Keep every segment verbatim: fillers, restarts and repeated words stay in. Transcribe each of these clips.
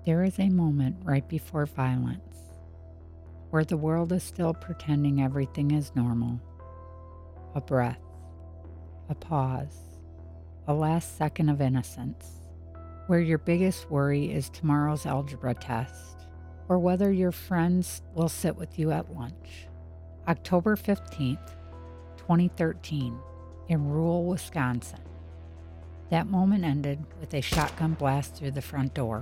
There is a moment right before violence where the world is still pretending everything is normal. A breath, a pause, a last second of innocence, where your biggest worry is tomorrow's algebra test or whether your friends will sit with you at lunch. October fifteenth, twenty thirteen, in rural Wisconsin. That moment ended with a shotgun blast through the front door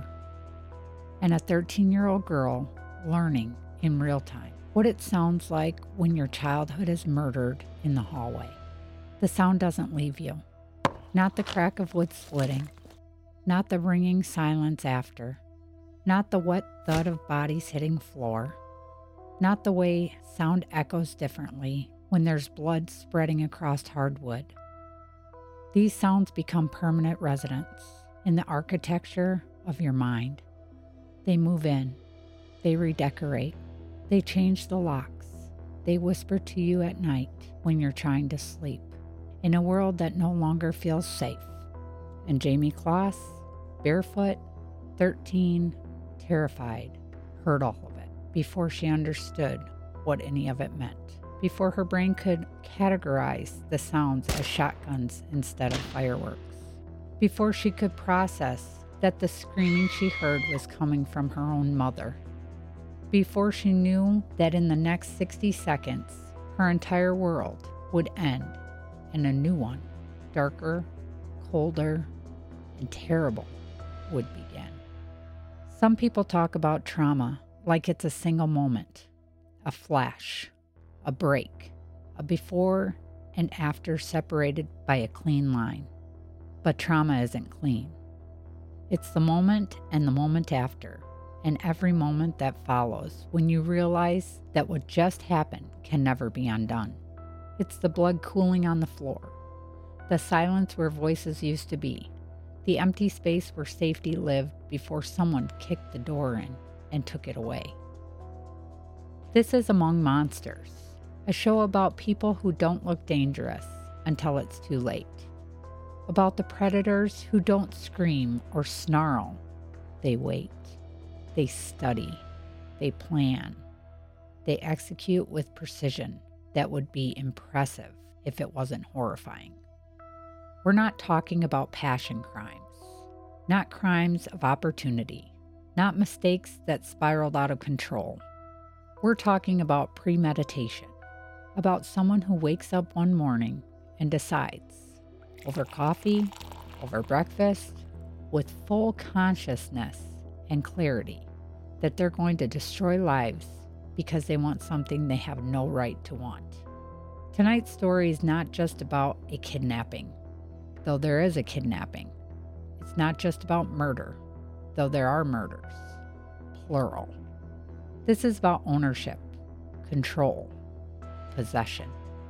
and a thirteen-year-old girl learning in real time what it sounds like when your childhood is murdered in the hallway. The sound doesn't leave you. Not the crack of wood splitting, not the ringing silence after, not the wet thud of bodies hitting floor, not the way sound echoes differently when there's blood spreading across hardwood. These sounds become permanent residents in the architecture of your mind. They move in, they redecorate, they change the locks, they whisper to you at night when you're trying to sleep, in a world that no longer feels safe. And Jamie Kloss, barefoot, thirteen, terrified, heard all of it before she understood what any of it meant, before her brain could categorize the sounds as shotguns instead of fireworks, before she could process that the screaming she heard was coming from her own mother, before she knew that in the next sixty seconds, her entire world would end and a new one, darker, colder, and terrible, would begin. Some people talk about trauma like it's a single moment, a flash, a break, a before and after separated by a clean line. But trauma isn't clean. It's the moment and the moment after, and every moment that follows when you realize that what just happened can never be undone. It's the blood cooling on the floor, the silence where voices used to be, the empty space where safety lived before someone kicked the door in and took it away. This is Among Monsters, a show about people who don't look dangerous until it's too late. About the predators who don't scream or snarl. They wait. They study. They plan. They execute with precision that would be impressive if it wasn't horrifying. We're not talking about passion crimes, not crimes of opportunity, not mistakes that spiraled out of control. We're talking about premeditation, about someone who wakes up one morning and decides, over coffee, over breakfast, with full consciousness and clarity, that they're going to destroy lives because they want something they have no right to want. Tonight's story is not just about a kidnapping, though there is a kidnapping. It's not just about murder, though there are murders, plural. This is about ownership, control, possession.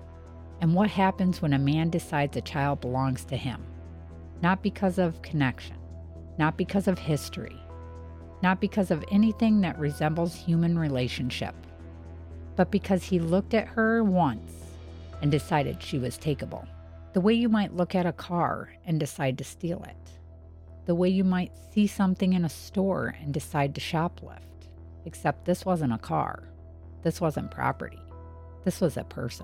And what happens when a man decides a child belongs to him? Not because of connection, not because of history, not because of anything that resembles human relationship, but because he looked at her once and decided she was takeable. The way you might look at a car and decide to steal it. The way you might see something in a store and decide to shoplift. Except this wasn't a car. This wasn't property. This was a person.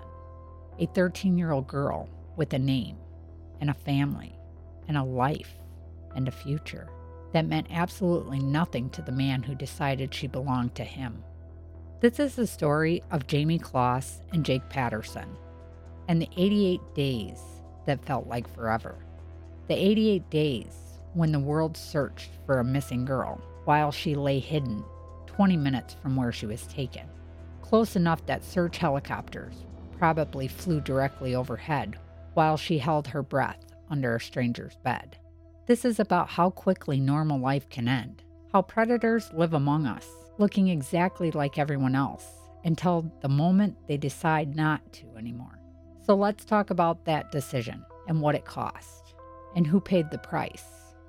A thirteen-year-old girl with a name and a family and a life and a future that meant absolutely nothing to the man who decided she belonged to him. This is the story of Jamie Kloss and Jake Patterson and the eighty-eight days that felt like forever. The eighty-eight days when the world searched for a missing girl while she lay hidden twenty minutes from where she was taken, close enough that search helicopters probably flew directly overhead while she held her breath under a stranger's bed. This is about how quickly normal life can end, how predators live among us, looking exactly like everyone else, until the moment they decide not to anymore. So let's talk about that decision and what it cost, and who paid the price.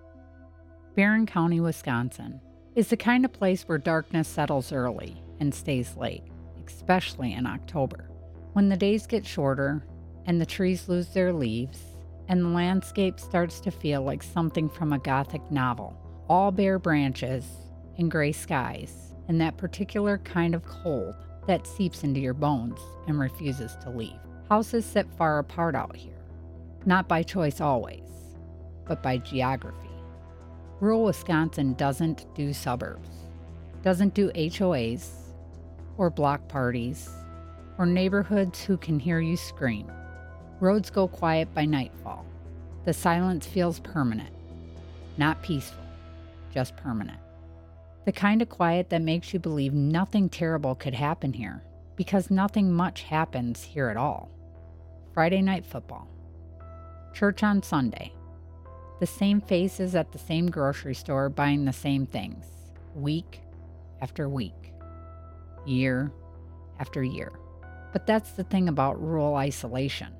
Barron County, Wisconsin, is the kind of place where darkness settles early and stays late, especially in October, when the days get shorter and the trees lose their leaves and the landscape starts to feel like something from a Gothic novel. All bare branches, and gray skies, and that particular kind of cold that seeps into your bones and refuses to leave. Houses sit far apart out here, not by choice always, but by geography. Rural Wisconsin doesn't do suburbs, doesn't do H O As, or block parties, or neighborhoods who can hear you scream. Roads go quiet by nightfall. The silence feels permanent, not peaceful, just permanent. The kind of quiet that makes you believe nothing terrible could happen here, because nothing much happens here at all. Friday night football. Church on Sunday. The same faces at the same grocery store buying the same things, week after week, year after year. But that's the thing about rural isolation.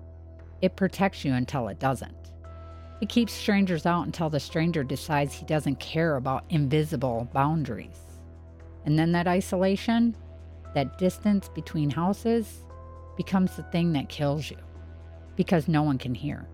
It protects you until it doesn't. It keeps strangers out until the stranger decides he doesn't care about invisible boundaries. And then that isolation, that distance between houses, becomes the thing that kills you. Because no one can hear.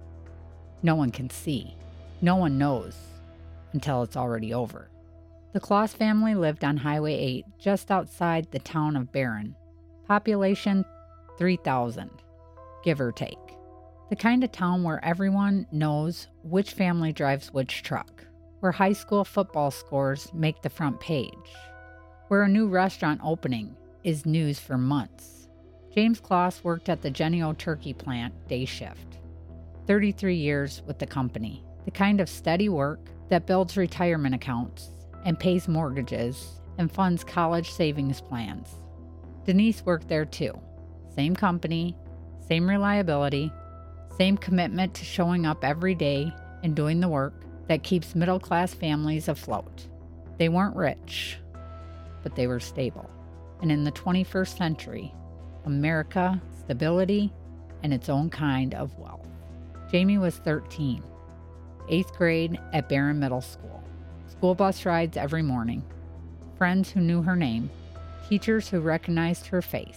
No one can see. No one knows until it's already over. The Claus family lived on Highway eight just outside the town of Barron. Population three thousand, give or take. The kind of town where everyone knows which family drives which truck, where high school football scores make the front page, where a new restaurant opening is news for months. James Claus worked at the Jennie-O turkey plant day shift, thirty-three years with the company, the kind of steady work that builds retirement accounts and pays mortgages and funds college savings plans. Denise worked there too. Same company, same reliability, same commitment to showing up every day and doing the work that keeps middle-class families afloat. They weren't rich, but they were stable. And in the twenty-first century, America, stability, and its own kind of wealth. Jamie was thirteen, eighth grade at Barron Middle School. School bus rides every morning. Friends who knew her name. Teachers who recognized her face.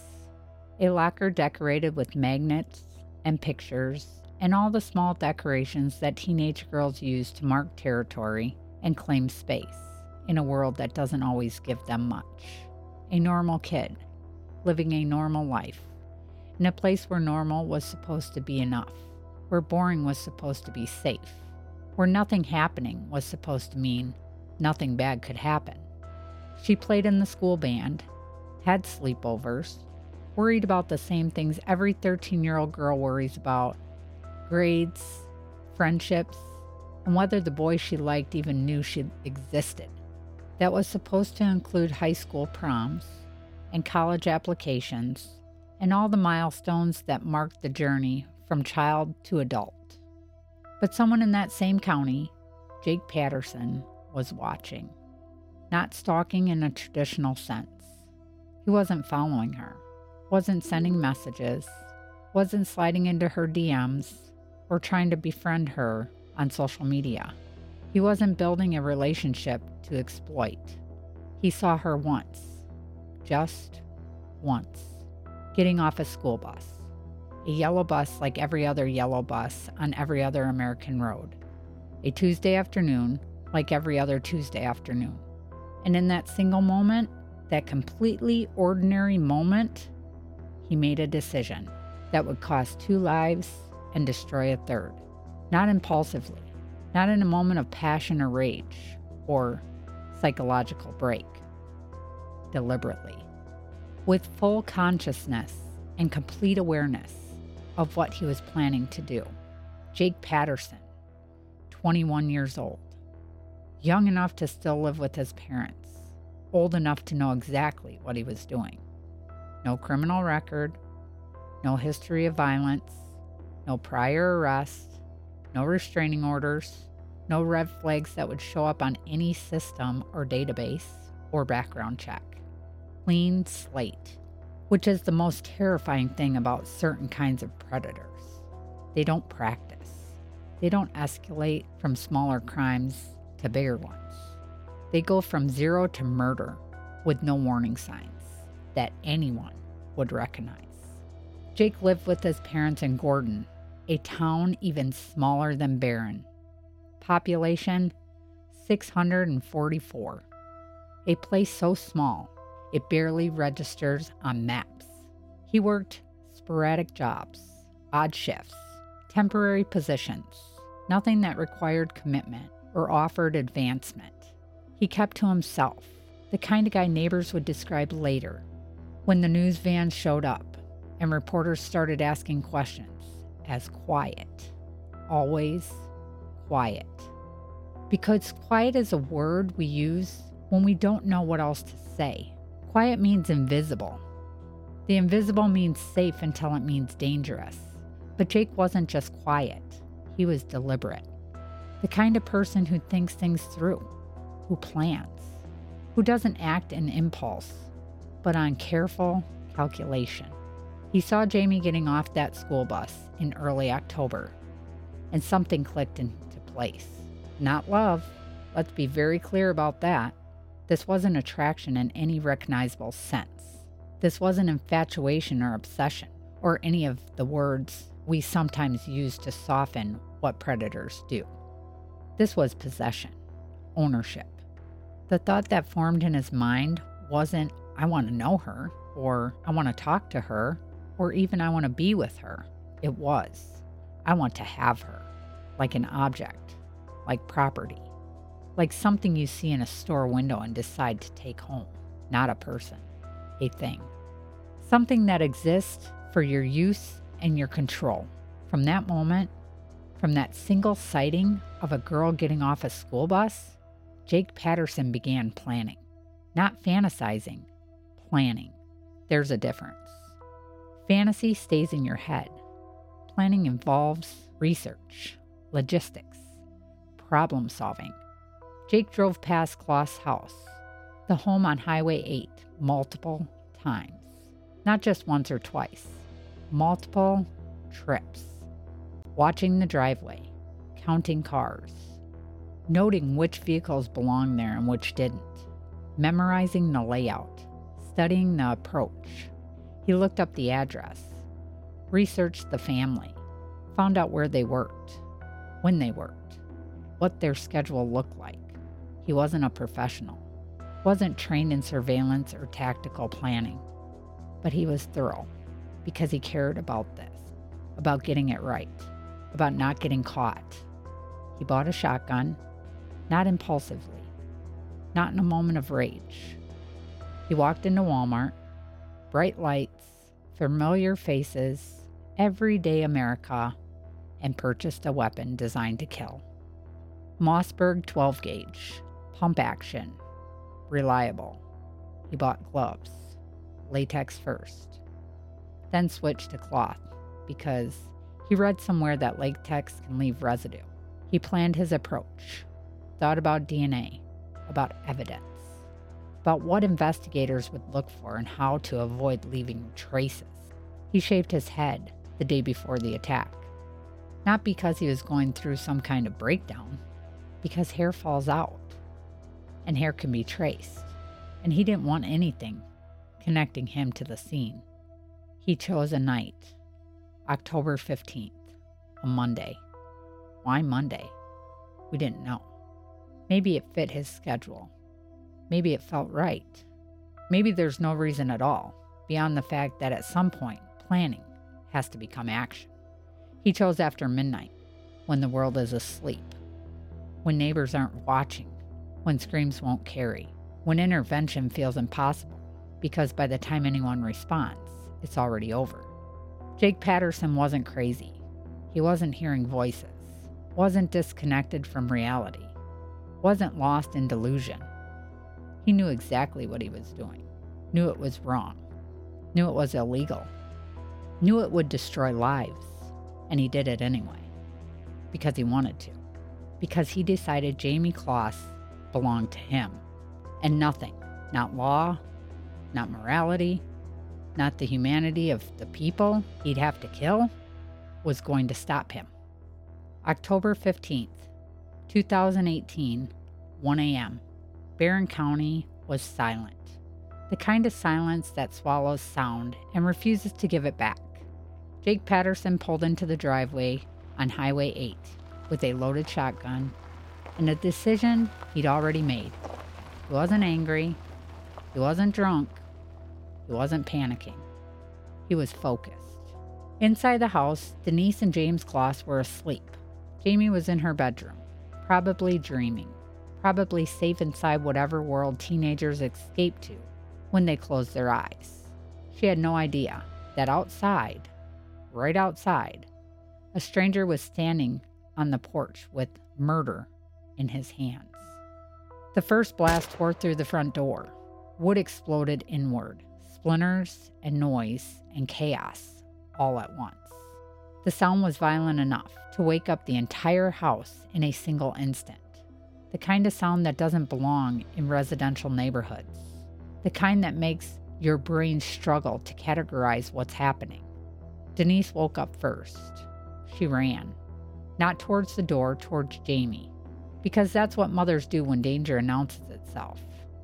A locker decorated with magnets and pictures and all the small decorations that teenage girls use to mark territory and claim space in a world that doesn't always give them much. A normal kid, living a normal life, in a place where normal was supposed to be enough, where boring was supposed to be safe, where nothing happening was supposed to mean nothing bad could happen. She played in the school band, had sleepovers, worried about the same things every thirteen-year-old girl worries about: grades, friendships, and whether the boy she liked even knew she existed. That was supposed to include high school proms and college applications and all the milestones that marked the journey from child to adult. But someone in that same county, Jake Patterson, was watching. Not stalking in a traditional sense. He wasn't following her, wasn't sending messages, wasn't sliding into her D Ms, or trying to befriend her on social media. He wasn't building a relationship to exploit. He saw her once, just once, getting off a school bus, a yellow bus like every other yellow bus on every other American road, a Tuesday afternoon like every other Tuesday afternoon. And in that single moment, that completely ordinary moment, he made a decision that would cost two lives and destroy a third. Not impulsively, not in a moment of passion or rage or psychological break. Deliberately, with full consciousness and complete awareness of what he was planning to do. Jake Patterson, twenty-one years old, young enough to still live with his parents, old enough to know exactly what he was doing. No criminal record, no history of violence, no prior arrests, no restraining orders, no red flags that would show up on any system or database or background check. Clean slate, which is the most terrifying thing about certain kinds of predators. They don't practice. They don't escalate from smaller crimes to bigger ones. They go from zero to murder with no warning signs that anyone would recognize. Jake lived with his parents in Gordon, a town even smaller than Barron. Population six hundred forty-four. a place so small it barely registers on maps. He worked sporadic jobs, odd shifts, temporary positions, nothing that required commitment or offered advancement. He kept to himself, the kind of guy neighbors would describe later, when the news van showed up and reporters started asking questions, as quiet. Always quiet. Because quiet is a word we use when we don't know what else to say. Quiet means invisible. The invisible means safe until it means dangerous. But Jake wasn't just quiet. He was deliberate. The kind of person who thinks things through, who plans, who doesn't act in impulse, but on careful calculation. He saw Jamie getting off that school bus in early October, and something clicked into place. Not love. Let's be very clear about that. This wasn't attraction in any recognizable sense. This wasn't infatuation or obsession, or any of the words we sometimes use to soften what predators do. This was possession, ownership. The thought that formed in his mind wasn't, I want to know her, or I want to talk to her, or even I want to be with her. It was, I want to have her, like an object, like property, like something you see in a store window and decide to take home, not a person, a thing. Something that exists for your use and your control. From that moment, from that single sighting of a girl getting off a school bus, Jake Patterson began planning. Not fantasizing, planning. There's a difference. Fantasy stays in your head. Planning involves research, logistics, problem solving. Jake drove past Kloss house, the home on Highway eight, multiple times. Not just once or twice, multiple trips. Watching the driveway, counting cars, noting which vehicles belonged there and which didn't, memorizing the layout, studying the approach. He looked up the address, researched the family, found out where they worked, when they worked, what their schedule looked like. He wasn't a professional, wasn't trained in surveillance or tactical planning, but he was thorough because he cared about this, about getting it right, about not getting caught. He bought a shotgun, not impulsively, not in a moment of rage. He walked into Walmart, bright lights, familiar faces, everyday America, and purchased a weapon designed to kill. Mossberg twelve gauge, pump action, reliable. He bought gloves, latex first, then switched to cloth because he read somewhere that latex can leave residue. He planned his approach, thought about D N A, about evidence, about what investigators would look for and how to avoid leaving traces. He shaved his head the day before the attack, not because he was going through some kind of breakdown, because hair falls out, and hair can be traced, and he didn't want anything connecting him to the scene. He chose a night, October fifteenth, a Monday. Why Monday? We didn't know. Maybe it fit his schedule. Maybe it felt right. Maybe there's no reason at all, beyond the fact that at some point, planning has to become action. He chose after midnight, when the world is asleep, when neighbors aren't watching, when screams won't carry, when intervention feels impossible, because by the time anyone responds, it's already over. Jake Patterson wasn't crazy. He wasn't hearing voices, wasn't disconnected from reality, wasn't lost in delusion. He knew exactly what he was doing, knew it was wrong, knew it was illegal, knew it would destroy lives, and he did it anyway, because he wanted to, because he decided Jamie Kloss belonged to him, and nothing, not law, not morality, not the humanity of the people he'd have to kill, was going to stop him. October fifteenth, twenty eighteen, one a.m. Barron County was silent. The kind of silence that swallows sound and refuses to give it back. Jake Patterson pulled into the driveway on Highway eight with a loaded shotgun and a decision he'd already made. He wasn't angry. He wasn't drunk. He wasn't panicking. He was focused. Inside the house, Denise and James Kloss were asleep. Jamie was in her bedroom, probably dreaming, probably safe inside whatever world teenagers escape to when they close their eyes. She had no idea that outside, right outside, a stranger was standing on the porch with murder in his hands. The first blast tore through the front door. Wood exploded inward, splinters and noise and chaos all at once. The sound was violent enough to wake up the entire house in a single instant. The kind of sound that doesn't belong in residential neighborhoods. The kind that makes your brain struggle to categorize what's happening. Denise woke up first. She ran, not towards the door, towards Jamie, because that's what mothers do when danger announces itself.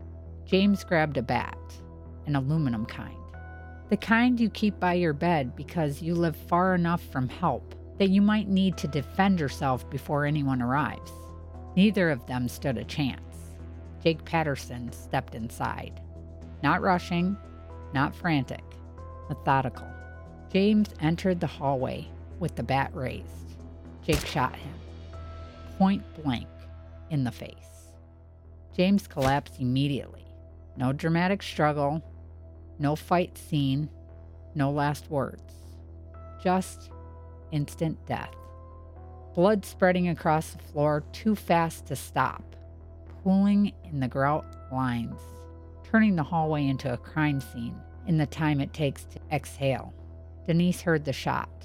James grabbed a bat, an aluminum kind. The kind you keep by your bed because you live far enough from help that you might need to defend yourself before anyone arrives. Neither of them stood a chance. Jake Patterson stepped inside. Not rushing, not frantic, methodical. James entered the hallway with the bat raised. Jake shot him, point blank, in the face. James collapsed immediately. No dramatic struggle, no fight scene, no last words. Just instant death. Blood spreading across the floor too fast to stop, pooling in the grout lines, turning the hallway into a crime scene in the time it takes to exhale. Denise heard the shot,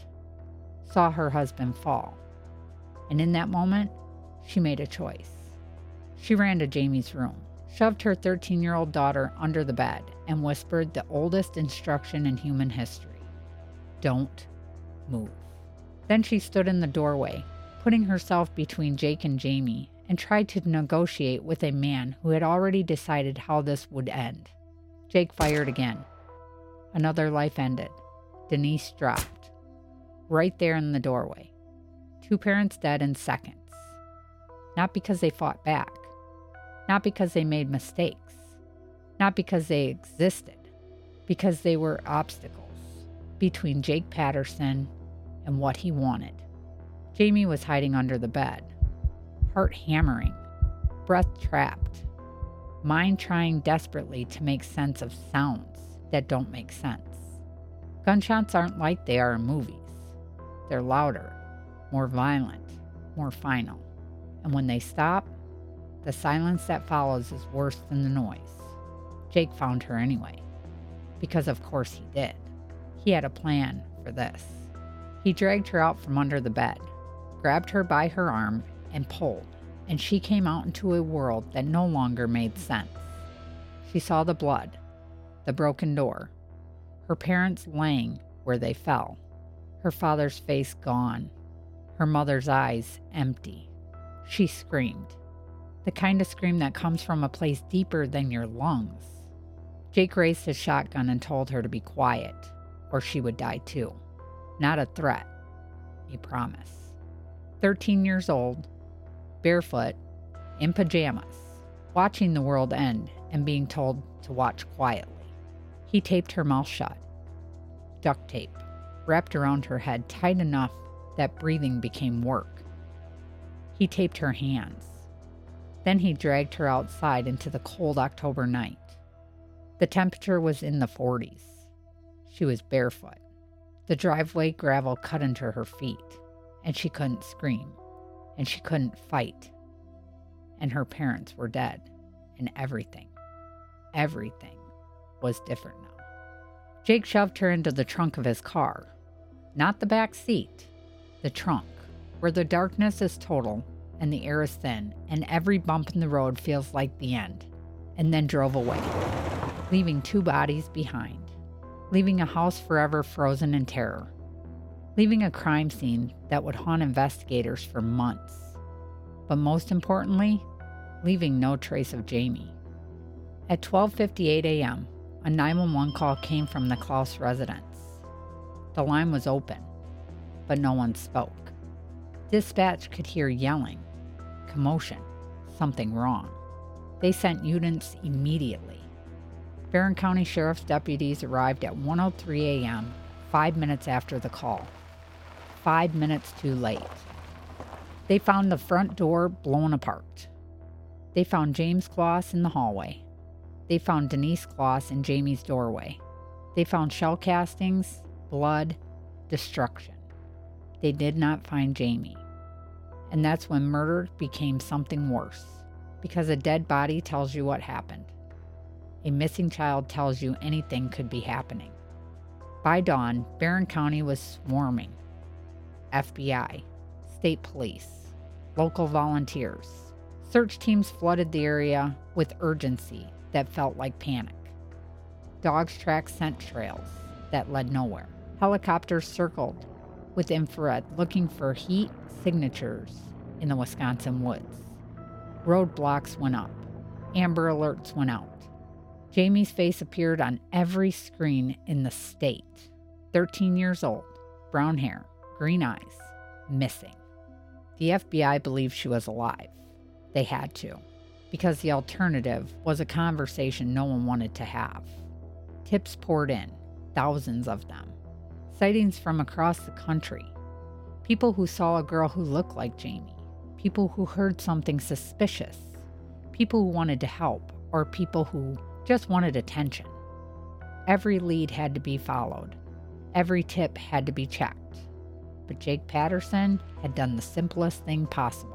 saw her husband fall, and in that moment, she made a choice. She ran to Jamie's room, shoved her thirteen-year-old daughter under the bed, and whispered the oldest instruction in human history: don't move. Then she stood in the doorway, putting herself between Jake and Jamie, and tried to negotiate with a man who had already decided how this would end. Jake fired again. Another life ended. Denise dropped, right there in the doorway. Two parents dead in seconds. Not because they fought back. Not because they made mistakes. Not because they existed. Because they were obstacles between Jake Patterson and what he wanted. Jamie was hiding under the bed, heart hammering, breath trapped, mind trying desperately to make sense of sounds that don't make sense. Gunshots aren't like they are in movies. They're louder, more violent, more final. And when they stop, the silence that follows is worse than the noise. Jake found her anyway, because of course he did. He had a plan for this. He dragged her out from under the bed, grabbed her by her arm, and pulled, and she came out into a world that no longer made sense. She saw the blood, the broken door, her parents laying where they fell, her father's face gone, her mother's eyes empty. She screamed, the kind of scream that comes from a place deeper than your lungs. Jake raised his shotgun and told her to be quiet, or she would die too. Not a threat, a promise. Thirteen years old, barefoot, in pajamas, watching the world end and being told to watch quietly. He taped her mouth shut. Duct tape, wrapped around her head tight enough that breathing became work. He taped her hands. Then he dragged her outside into the cold October night. The temperature was in the forties. She was barefoot. The driveway gravel cut into her feet, and she couldn't scream, and she couldn't fight. And her parents were dead, and everything, everything was different now. Jake shoved her into the trunk of his car. Not the back seat, the trunk, where the darkness is total and the air is thin and every bump in the road feels like the end, and then drove away, leaving two bodies behind, leaving a house forever frozen in terror, leaving a crime scene that would haunt investigators for months, but most importantly, leaving no trace of Jamie. At twelve fifty-eight a.m., a nine one one call came from the Kloss residence. The line was open, but no one spoke. Dispatch could hear yelling, commotion, something wrong. They sent units immediately. Barron County Sheriff's deputies arrived at one oh three a.m., five minutes after the call. Five minutes too late. They found the front door blown apart. They found James Kloss in the hallway. They found Denise Kloss in Jamie's doorway. They found shell castings, blood, destruction. They did not find Jamie. And that's when murder became something worse, because a dead body tells you what happened. A missing child tells you anything could be happening. By dawn, Barron County was swarming. F B I, state police, local volunteers. Search teams flooded the area with urgency that felt like panic. Dogs tracked scent trails that led nowhere. Helicopters circled with infrared looking for heat signatures in the Wisconsin woods. Roadblocks went up. Amber alerts went out. Jamie's face appeared on every screen in the state. thirteen years old, brown hair, green eyes, missing. The F B I believed she was alive. They had to, because the alternative was a conversation no one wanted to have. Tips poured in, thousands of them. Sightings from across the country. People who saw a girl who looked like Jamie. People who heard something suspicious. People who wanted to help, or people who just wanted attention. Every lead had to be followed. Every tip had to be checked. But Jake Patterson had done the simplest thing possible.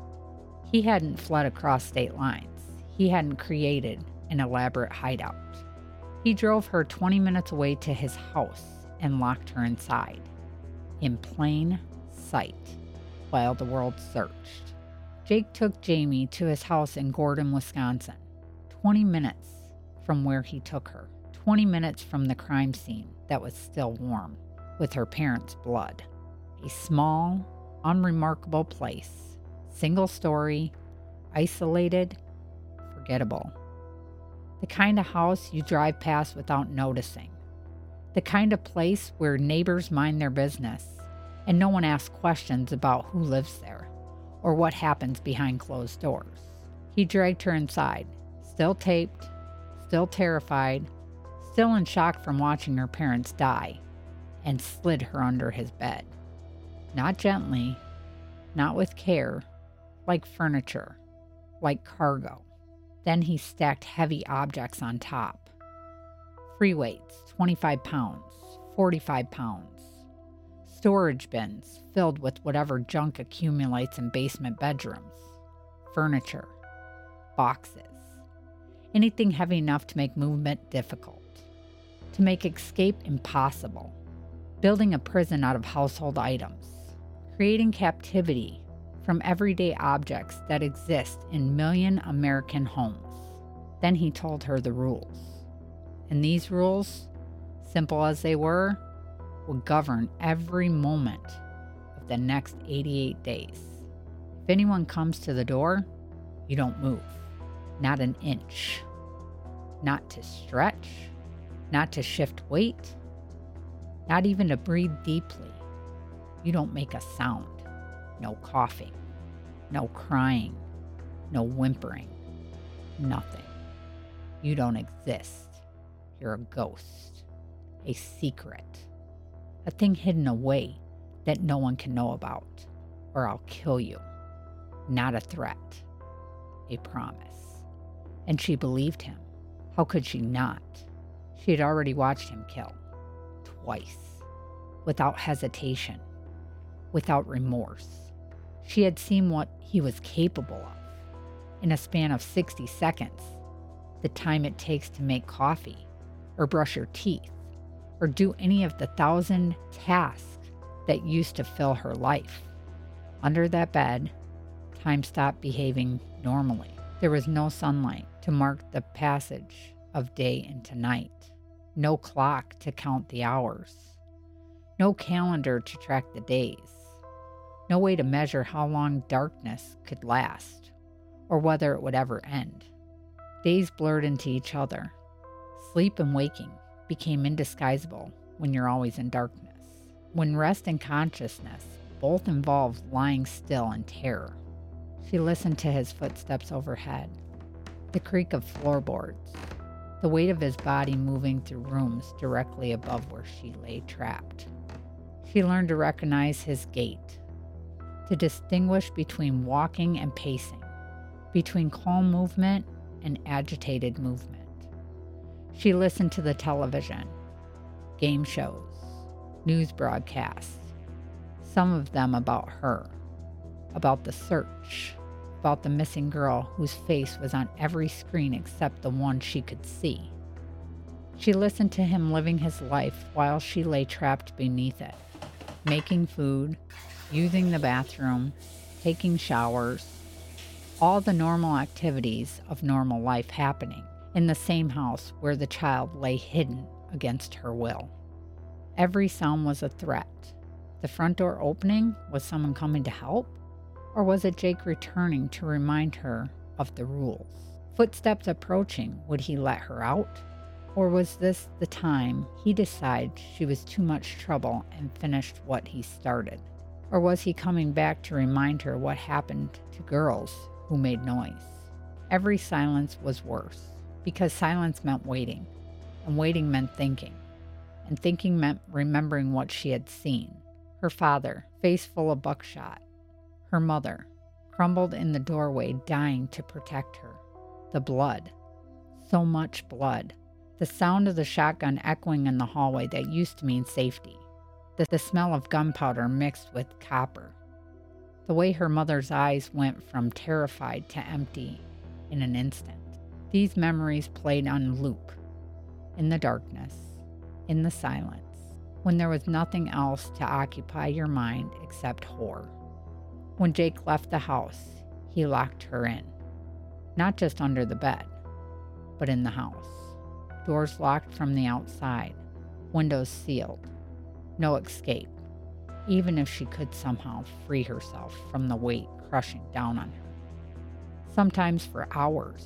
He hadn't fled across state lines. He hadn't created an elaborate hideout. He drove her twenty minutes away to his house and locked her inside, in plain sight, while the world searched. Jake took Jamie to his house in Gordon, Wisconsin, twenty minutes from where he took her, twenty minutes from the crime scene that was still warm with her parents' blood. A small, unremarkable place, single story, isolated, forgettable. The kind of house you drive past without noticing. The kind of place where neighbors mind their business and no one asks questions about who lives there or what happens behind closed doors. He dragged her inside, still taped, still terrified, still in shock from watching her parents die, and slid her under his bed. Not gently, not with care, like furniture, like cargo. Then he stacked heavy objects on top. Free weights, twenty-five pounds, forty-five pounds. Storage bins filled with whatever junk accumulates in basement bedrooms. Furniture, boxes. Anything heavy enough to make movement difficult, to make escape impossible. Building a prison out of household items. Creating captivity from everyday objects that exist in million American homes. Then he told her the rules. And these rules, simple as they were, would govern every moment of the next eighty-eight days. If anyone comes to the door, you don't move. Not an inch. Not to stretch. Not to shift weight. Not even to breathe deeply. You don't make a sound. No coughing, no crying, no whimpering, nothing. You don't exist. You're a ghost, a secret, a thing hidden away that no one can know about, or I'll kill you. Not a threat, a promise. And she believed him. How could she not? She had already watched him kill, twice, without hesitation, without remorse. She had seen what he was capable of in a span of sixty seconds, the time it takes to make coffee, or brush your teeth, or do any of the thousand tasks that used to fill her life. Under that bed, time stopped behaving normally. There was no sunlight to mark the passage of day into night, no clock to count the hours, no calendar to track the days. No way to measure how long darkness could last, or whether it would ever end. Days blurred into each other. Sleep and waking became indisguisable when you're always in darkness. When rest and consciousness both involved lying still in terror. She listened to his footsteps overhead, the creak of floorboards, the weight of his body moving through rooms directly above where she lay trapped. She learned to recognize his gait, to distinguish between walking and pacing, between calm movement and agitated movement. She listened to the television, game shows, news broadcasts, some of them about her, about the search, about the missing girl whose face was on every screen except the one she could see. She listened to him living his life while she lay trapped beneath it, making food, using the bathroom, taking showers, all the normal activities of normal life happening in the same house where the child lay hidden against her will. Every sound was a threat. The front door opening, was someone coming to help? Or was it Jake returning to remind her of the rules? Footsteps approaching, would he let her out? Or was this the time he decided she was too much trouble and finished what he started? Or was he coming back to remind her what happened to girls who made noise? Every silence was worse, because silence meant waiting, and waiting meant thinking, and thinking meant remembering what she had seen. Her father, face full of buckshot. Her mother, crumbled in the doorway, dying to protect her. The blood. So much blood. The sound of the shotgun echoing in the hallway that used to mean safety. The, the smell of gunpowder mixed with copper. The way her mother's eyes went from terrified to empty in an instant. These memories played on loop. In the darkness. In the silence. When there was nothing else to occupy your mind except horror. When Jake left the house, he locked her in. Not just under the bed, but in the house. Doors locked from the outside, windows sealed. No escape, even if she could somehow free herself from the weight crushing down on her. Sometimes for hours,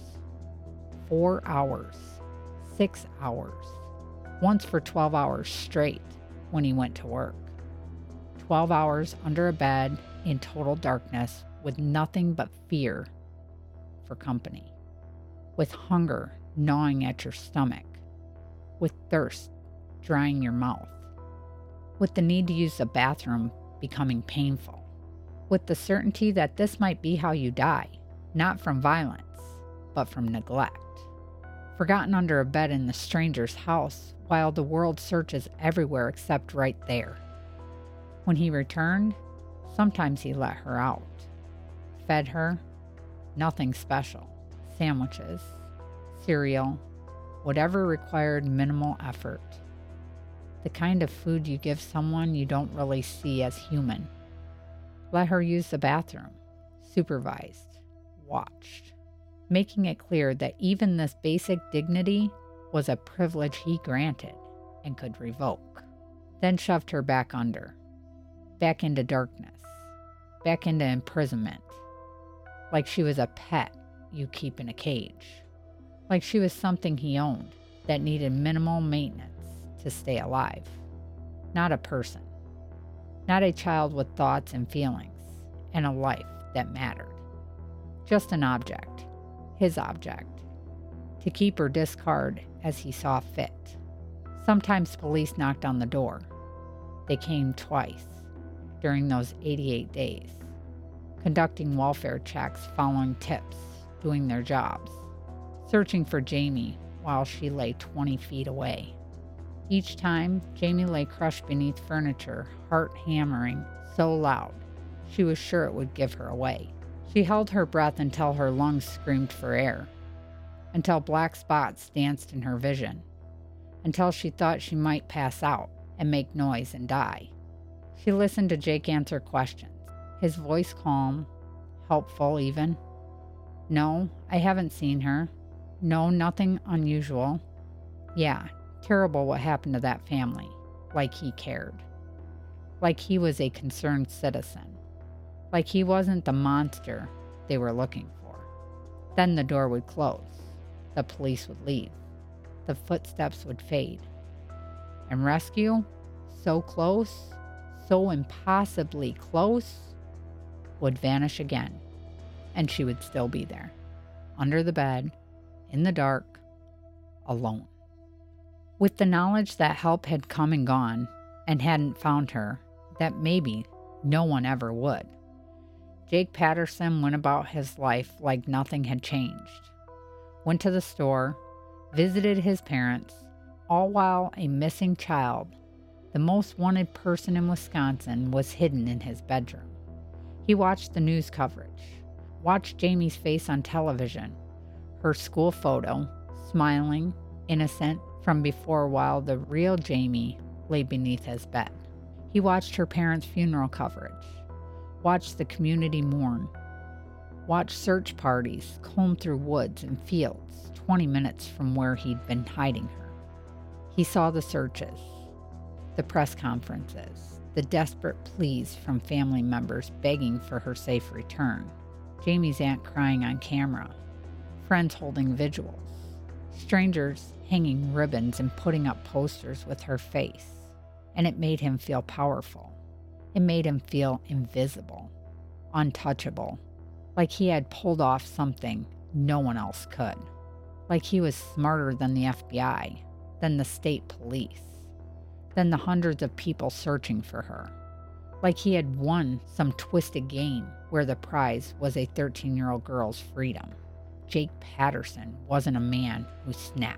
four hours, six hours, once for twelve hours straight when he went to work. twelve hours under a bed in total darkness with nothing but fear for company, with hunger gnawing at your stomach, with thirst drying your mouth, with the need to use the bathroom becoming painful, with the certainty that this might be how you die, not from violence, but from neglect. Forgotten under a bed in the stranger's house while the world searches everywhere except right there. When he returned, sometimes he let her out, fed her, nothing special, sandwiches, cereal, whatever required minimal effort. The kind of food you give someone you don't really see as human. Let her use the bathroom, supervised, watched, making it clear that even this basic dignity was a privilege he granted and could revoke. Then shoved her back under, back into darkness, back into imprisonment, like she was a pet you keep in a cage, like she was something he owned that needed minimal maintenance to stay alive, not a person, not a child with thoughts and feelings and a life that mattered, just an object, his object, to keep or discard as he saw fit. Sometimes police knocked on the door. They came twice during those eighty-eight days, conducting welfare checks, following tips, doing their jobs, searching for Jamie while she lay twenty feet away. Each time, Jamie lay crushed beneath furniture, heart hammering so loud she was sure it would give her away. She held her breath until her lungs screamed for air, until black spots danced in her vision, until she thought she might pass out and make noise and die. She listened to Jake answer questions, his voice calm, helpful even. No, I haven't seen her. No, nothing unusual. Yeah, terrible what happened to that family. Like he cared. Like he was a concerned citizen. Like he wasn't the monster they were looking for. Then the door would close. The police would leave. The footsteps would fade. And rescue, so close, so impossibly close, would vanish again. And she would still be there, under the bed, in the dark, alone. With the knowledge that help had come and gone and hadn't found her, that maybe no one ever would, Jake Patterson went about his life like nothing had changed. Went to the store, visited his parents, all while a missing child, the most wanted person in Wisconsin, was hidden in his bedroom. He watched the news coverage, watched Jamie's face on television, her school photo, smiling, innocent, from before while the real Jamie lay beneath his bed. He watched her parents' funeral coverage, watched the community mourn, watched search parties comb through woods and fields twenty minutes from where he'd been hiding her. He saw the searches, the press conferences, the desperate pleas from family members begging for her safe return, Jamie's aunt crying on camera, friends holding vigils, strangers hanging ribbons and putting up posters with her face. And it made him feel powerful. It made him feel invisible, untouchable, like he had pulled off something no one else could, like he was smarter than the F B I, than the state police, than the hundreds of people searching for her, like he had won some twisted game where the prize was a thirteen-year-old girl's freedom. Jake Patterson wasn't a man who snapped.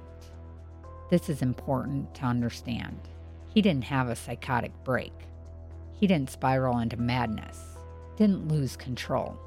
This is important to understand. He didn't have a psychotic break. He didn't spiral into madness, didn't lose control.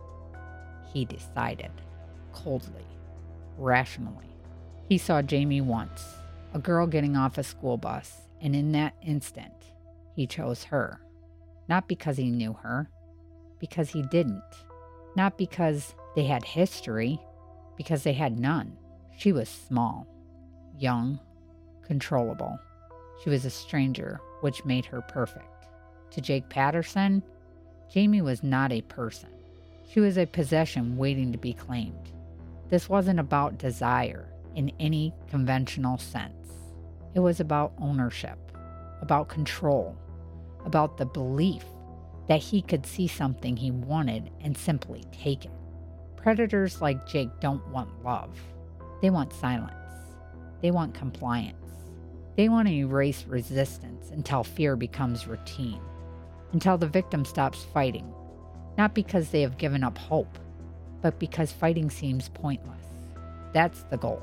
He decided, coldly, rationally. He saw Jamie once, a girl getting off a school bus, and in that instant, he chose her. Not because he knew her, because he didn't. Not because they had history, because they had none. She was small, young, controllable. She was a stranger, which made her perfect. To Jake Patterson, Jamie was not a person. She was a possession waiting to be claimed. This wasn't about desire in any conventional sense. It was about ownership, about control, about the belief that he could see something he wanted and simply take it. Predators like Jake don't want love. They want silence. They want compliance. They want to erase resistance until fear becomes routine, until the victim stops fighting, not because they have given up hope, but because fighting seems pointless. That's the goal.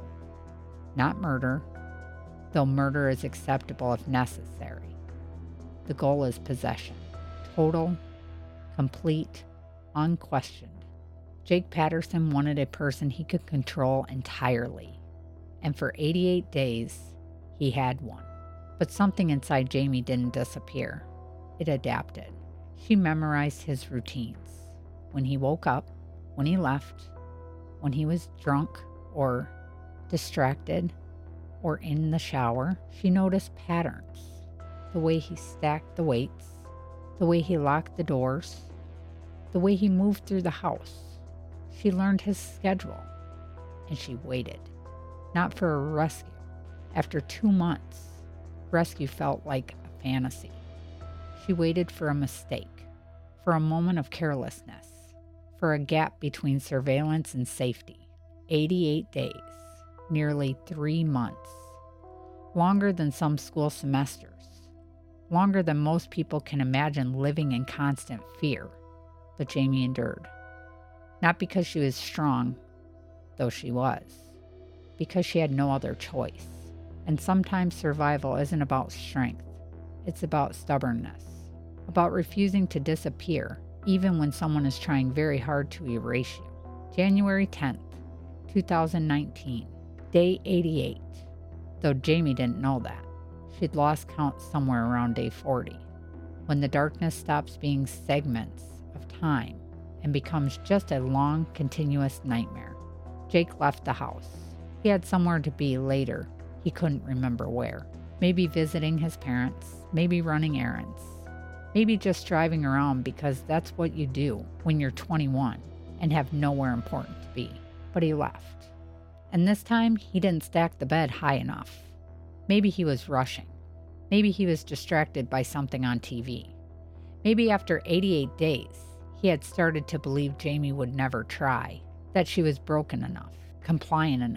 Not murder, though murder is acceptable if necessary. The goal is possession. Total, complete, unquestioned. Jake Patterson wanted a person he could control entirely. And for eighty-eight days, he had one. But something inside Jamie didn't disappear. It adapted. She memorized his routines. When he woke up, when he left, when he was drunk or distracted or in the shower, she noticed patterns. The way he stacked the weights, the way he locked the doors, the way he moved through the house. She learned his schedule, and she waited, not for a rescue. After two months, rescue felt like a fantasy. She waited for a mistake, for a moment of carelessness, for a gap between surveillance and safety. eighty-eight days, nearly three months, longer than some school semesters, longer than most people can imagine living in constant fear. But Jamie endured. Not because she was strong, though she was, because she had no other choice. And sometimes survival isn't about strength. It's about stubbornness, about refusing to disappear, even when someone is trying very hard to erase you. January tenth, twenty nineteen, day eighty-eight. Though Jamie didn't know that. She'd lost count somewhere around day forty, when the darkness stops being segments of time and becomes just a long, continuous nightmare. Jake left the house. He had somewhere to be later. He couldn't remember where. Maybe visiting his parents, maybe running errands, maybe just driving around because that's what you do when you're twenty-one and have nowhere important to be. But he left. And this time, he didn't stack the bed high enough. Maybe he was rushing. Maybe he was distracted by something on T V. Maybe after eighty-eight days, he had started to believe Jamie would never try, that she was broken enough, compliant enough,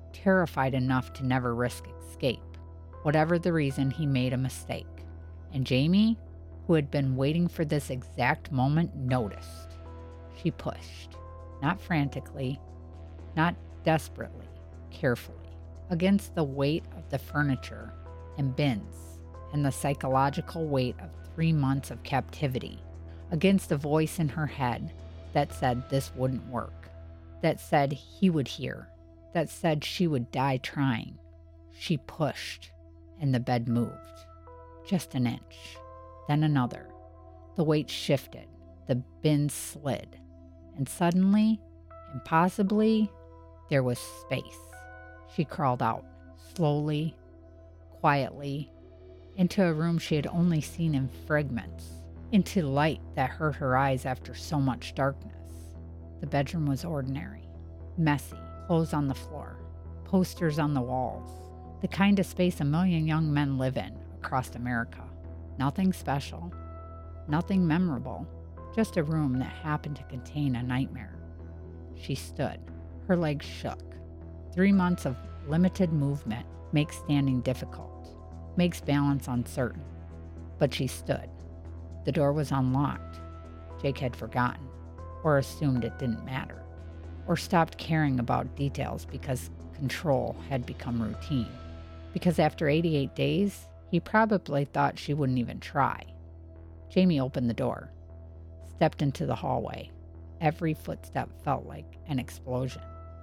terrified enough to never risk escape. Whatever the reason, he made a mistake. And Jamie, who had been waiting for this exact moment, noticed. She pushed, not frantically, not desperately, carefully, against the weight of the furniture and bins and the psychological weight of three months of captivity, against a voice in her head that said this wouldn't work, that said he would hear, that said she would die trying. She pushed, and the bed moved. Just an inch, then another. The weight shifted, the bins slid, and suddenly, impossibly, there was space. She crawled out, slowly, quietly, into a room she had only seen in fragments, into light that hurt her eyes after so much darkness. The bedroom was ordinary, messy, clothes on the floor, posters on the walls, the kind of space a million young men live in across America. Nothing special, nothing memorable, just a room that happened to contain a nightmare. She stood. Her legs shook. Three months of limited movement makes standing difficult, makes balance uncertain. But she stood. The door was unlocked. Jake had forgotten, or assumed it didn't matter, or stopped caring about details because control had become routine. Because after eighty-eight days, he probably thought she wouldn't even try. Jamie opened the door, stepped into the hallway. Every footstep felt like an explosion.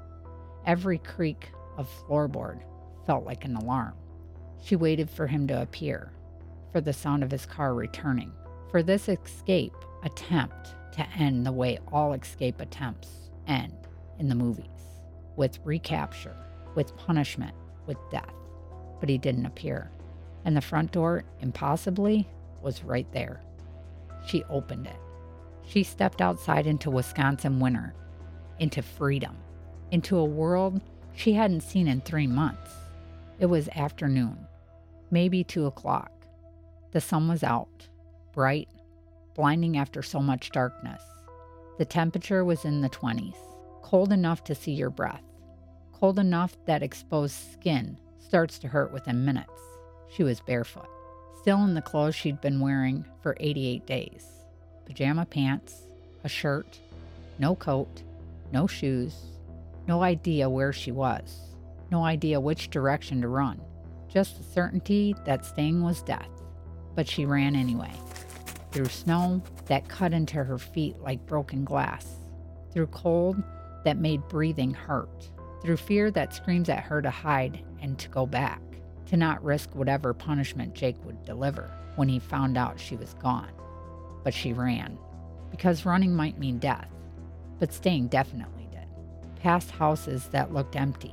Every creak of floorboard felt like an alarm. She waited for him to appear, for the sound of his car returning, for this escape attempt to end the way all escape attempts end in the movies, with recapture, with punishment, with death. But he didn't appear, and the front door, impossibly, was right there. She opened it. She stepped outside into Wisconsin winter, into freedom, into a world she hadn't seen in three months. It was afternoon, maybe two o'clock. The sun was out, bright, blinding after so much darkness. The temperature was in the twenties, cold enough to see your breath, cold enough that exposed skin starts to hurt within minutes. She was barefoot, still in the clothes she'd been wearing for eighty-eight days. Pajama pants, a shirt, no coat, no shoes, no idea where she was, no idea which direction to run, just the certainty that staying was death. But she ran anyway, through snow that cut into her feet like broken glass, through cold that made breathing hurt, through fear that screams at her to hide and to go back, to not risk whatever punishment Jake would deliver when he found out she was gone. But she ran, because running might mean death, but staying definitely did. Past houses that looked empty,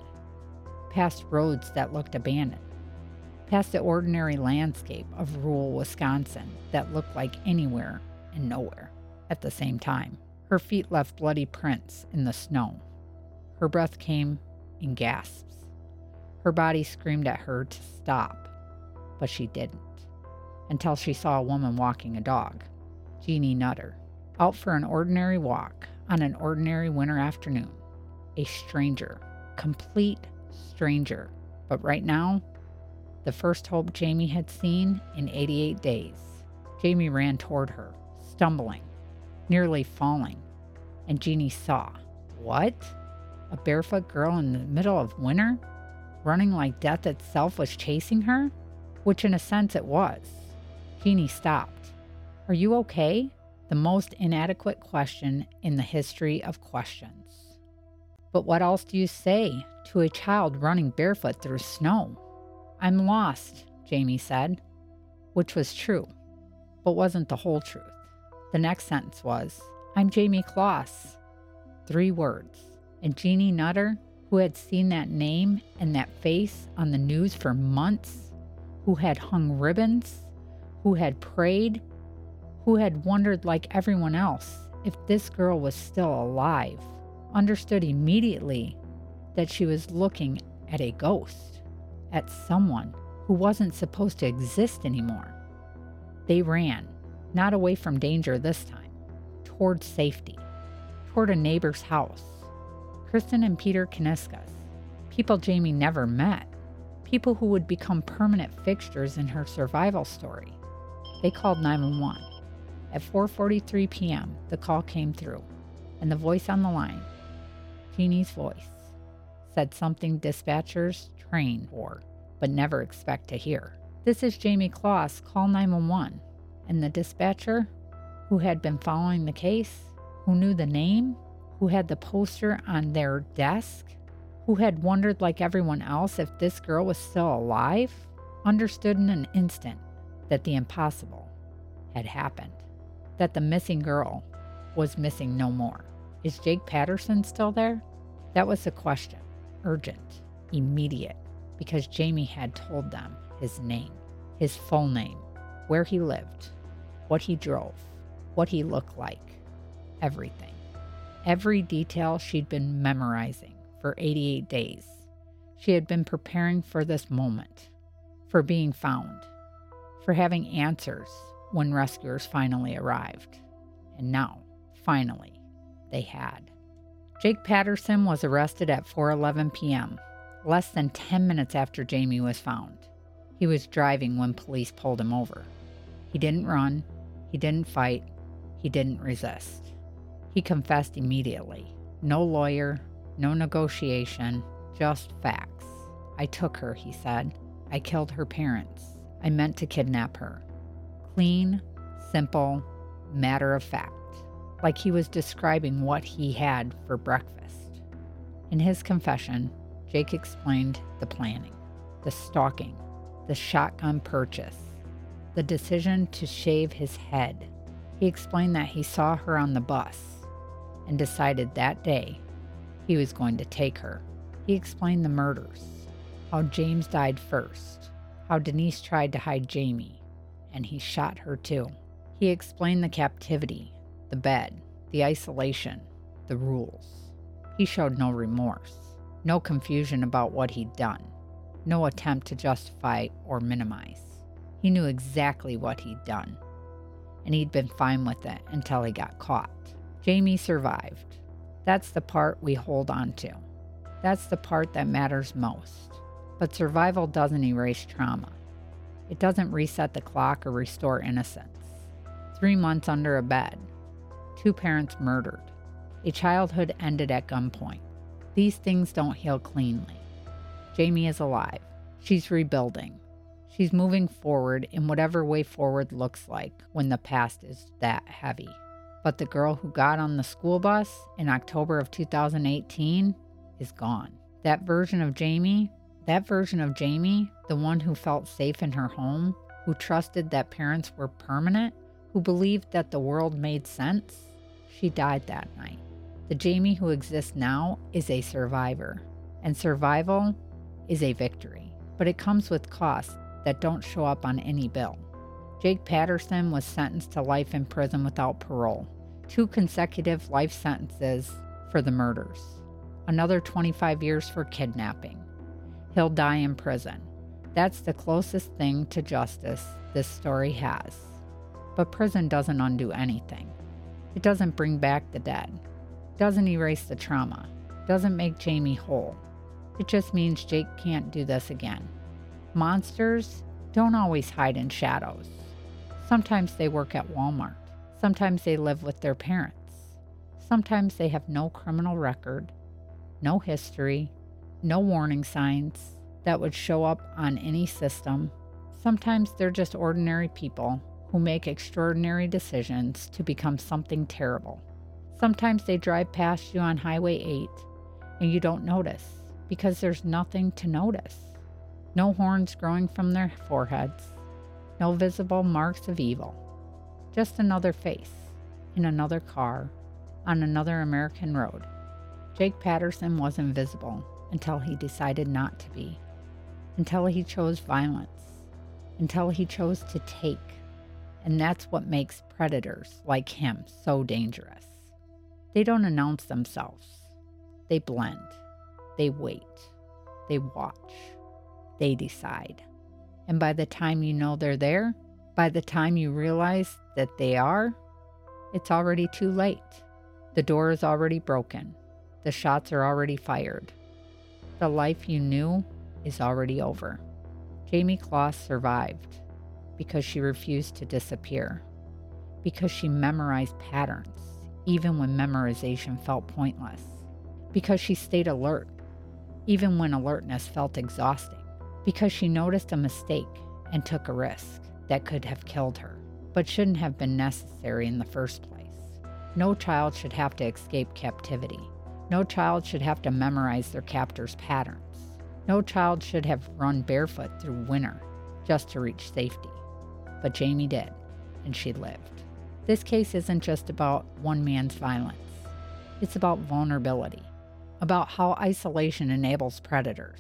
past roads that looked abandoned, past the ordinary landscape of rural Wisconsin that looked like anywhere and nowhere at the same time. Her feet left bloody prints in the snow. Her breath came in gasps. Her body screamed at her to stop, but she didn't, until she saw a woman walking a dog, Jeannie Nutter, out for an ordinary walk on an ordinary winter afternoon. A stranger, complete stranger, but right now, the first hope Jamie had seen in eighty-eight days. Jamie ran toward her, stumbling, nearly falling, and Jeannie saw. What? A barefoot girl in the middle of winter? Running like death itself was chasing her? Which in a sense it was. Jeannie stopped. Are you okay? The most inadequate question in the history of questions. But what else do you say to a child running barefoot through snow? I'm lost, Jamie said, which was true, but wasn't the whole truth. The next sentence was, I'm Jamie Kloss. Three words. And Jeannie Nutter, who had seen that name and that face on the news for months, who had hung ribbons, who had prayed, who had wondered like everyone else if this girl was still alive, understood immediately that she was looking at a ghost, at someone who wasn't supposed to exist anymore. They ran, not away from danger this time, toward safety, toward a neighbor's house. Kristen and Peter Kaniskas, People Jamie never met, people who would become permanent fixtures in her survival story. They called nine one one. At four forty-three p.m., the call came through, and the voice on the line, Jeannie's voice, said something dispatchers train for, but never expect to hear. "This is Jamie Closs, call nine one one." And the dispatcher, who had been following the case, who knew the name, who had the poster on their desk, who had wondered like everyone else if this girl was still alive, understood in an instant that the impossible had happened, that the missing girl was missing no more. Is Jake Patterson still there? That was the question, urgent, immediate, because Jamie had told them his name, his full name, where he lived, what he drove, what he looked like, everything. Every detail she'd been memorizing for eighty-eight days. She had been preparing for this moment, for being found, for having answers when rescuers finally arrived. And now, finally, they had. Jake Patterson was arrested at four eleven p.m., less than ten minutes after Jamie was found. He was driving when police pulled him over. He didn't run, he didn't fight, he didn't resist. He confessed immediately. No lawyer, no negotiation, just facts. "I took her," he said. "I killed her parents. I meant to kidnap her." Clean, simple, matter of fact. Like he was describing what he had for breakfast. In his confession, Jake explained the planning, the stalking, the shotgun purchase, the decision to shave his head. He explained that he saw her on the bus and decided that day he was going to take her. He explained the murders, how James died first, how Denise tried to hide Jamie, and he shot her too. He explained the captivity, the bed, the isolation, the rules. He showed no remorse, no confusion about what he'd done, no attempt to justify or minimize. He knew exactly what he'd done, and he'd been fine with it until he got caught. Jamie survived. That's the part we hold on to. That's the part that matters most. But survival doesn't erase trauma. It doesn't reset the clock or restore innocence. Three months under a bed. Two parents murdered. A childhood ended at gunpoint. These things don't heal cleanly. Jamie is alive. She's rebuilding. She's moving forward in whatever way forward looks like when the past is that heavy. But the girl who got on the school bus in October of two thousand eighteen is gone. That version of Jamie, that version of Jamie, the one who felt safe in her home, who trusted that parents were permanent, who believed that the world made sense, she died that night. The Jamie who exists now is a survivor, and survival is a victory. But it comes with costs that don't show up on any bill. Jake Patterson was sentenced to life in prison without parole, two consecutive life sentences for the murders, another twenty-five years for kidnapping. He'll die in prison. That's the closest thing to justice this story has. But prison doesn't undo anything. It doesn't bring back the dead. It doesn't erase the trauma. It doesn't make Jamie whole. It just means Jake can't do this again. Monsters don't always hide in shadows. Sometimes they work at Walmart. Sometimes they live with their parents. Sometimes they have no criminal record, no history, no warning signs that would show up on any system. Sometimes they're just ordinary people who make extraordinary decisions to become something terrible. Sometimes they drive past you on Highway eight and you don't notice because there's nothing to notice. No horns growing from their foreheads, no visible marks of evil. Just another face in another car on another American road. Jake Patterson was invisible until he decided not to be, until he chose violence, until he chose to take. And that's what makes predators like him so dangerous. They don't announce themselves. They blend. They wait. They watch. They decide. And by the time you know they're there, by the time you realize that they are, it's already too late. The door is already broken. The shots are already fired. The life you knew is already over. Jamie Closs survived because she refused to disappear, because she memorized patterns, even when memorization felt pointless, because she stayed alert, even when alertness felt exhausting, because she noticed a mistake and took a risk that could have killed her, but shouldn't have been necessary in the first place. No child should have to escape captivity. No child should have to memorize their captor's patterns. No child should have run barefoot through winter just to reach safety. But Jamie did, and she lived. This case isn't just about one man's violence. It's about vulnerability, about how isolation enables predators,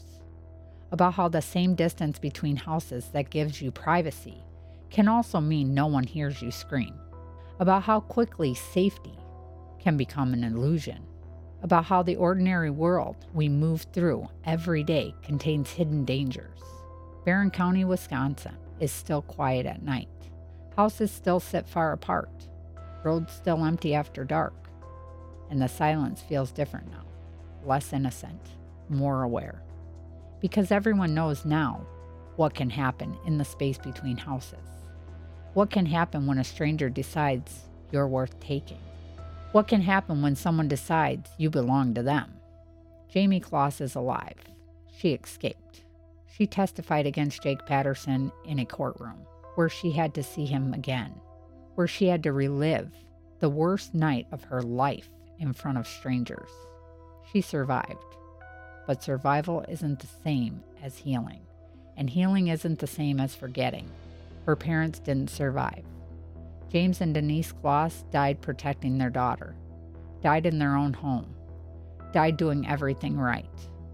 about how the same distance between houses that gives you privacy can also mean no one hears you scream, about how quickly safety can become an illusion, about how the ordinary world we move through every day contains hidden dangers. Barron County, Wisconsin is still quiet at night. Houses still sit far apart. Roads still empty after dark. And the silence feels different now, less innocent, more aware. Because everyone knows now what can happen in the space between houses. What can happen when a stranger decides you're worth taking? What can happen when someone decides you belong to them? Jamie Closs is alive. She escaped. She testified against Jake Patterson in a courtroom where she had to see him again, where she had to relive the worst night of her life in front of strangers. She survived. But survival isn't the same as healing, and healing isn't the same as forgetting. Her parents didn't survive. James and Denise Closs died protecting their daughter, died in their own home, died doing everything right.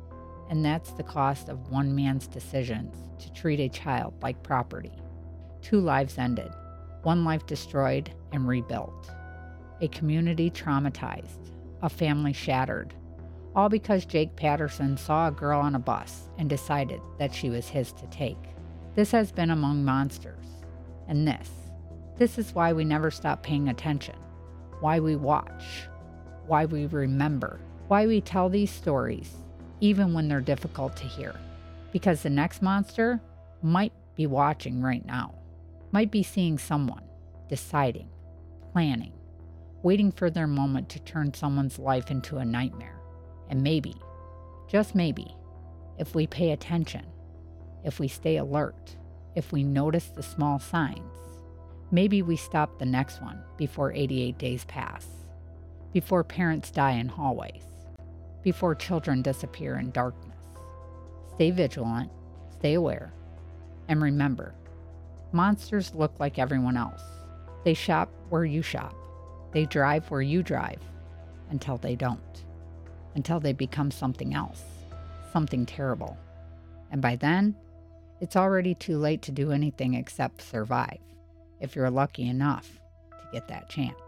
And that's the cost of one man's decisions to treat a child like property. Two lives ended, one life destroyed and rebuilt. A community traumatized, a family shattered, all because Jake Patterson saw a girl on a bus and decided that she was his to take. This has been Among Monsters, and this, this is why we never stop paying attention, why we watch, why we remember, why we tell these stories, even when they're difficult to hear. Because the next monster might be watching right now, might be seeing someone, deciding, planning, waiting for their moment to turn someone's life into a nightmare. And maybe, just maybe, if we pay attention, if we stay alert, if we notice the small signs, maybe we stop the next one before eighty-eight days pass, before parents die in hallways, before children disappear in darkness. Stay vigilant, stay aware, and remember, monsters look like everyone else. They shop where you shop. They drive where you drive, until they don't. Until they become something else, something terrible. And by then, it's already too late to do anything except survive, if you're lucky enough to get that chance.